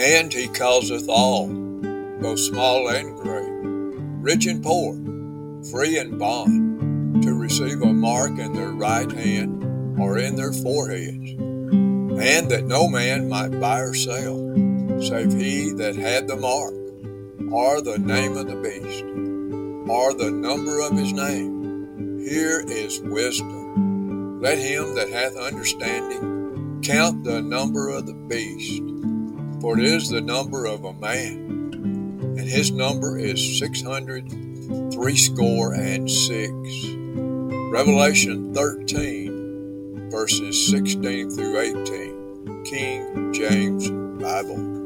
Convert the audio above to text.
And he causeth all, both small and great, rich and poor, free and bond, to receive a mark in their right hand or in their foreheads, and that no man might buy or sell, save he that had the mark, or the name of the beast, or the number of his name. Here is wisdom. Let him that hath understanding count the number of the beast, for it is the number of a man, and his number is 666. Revelation 13, verses 16 through 18, King James Bible.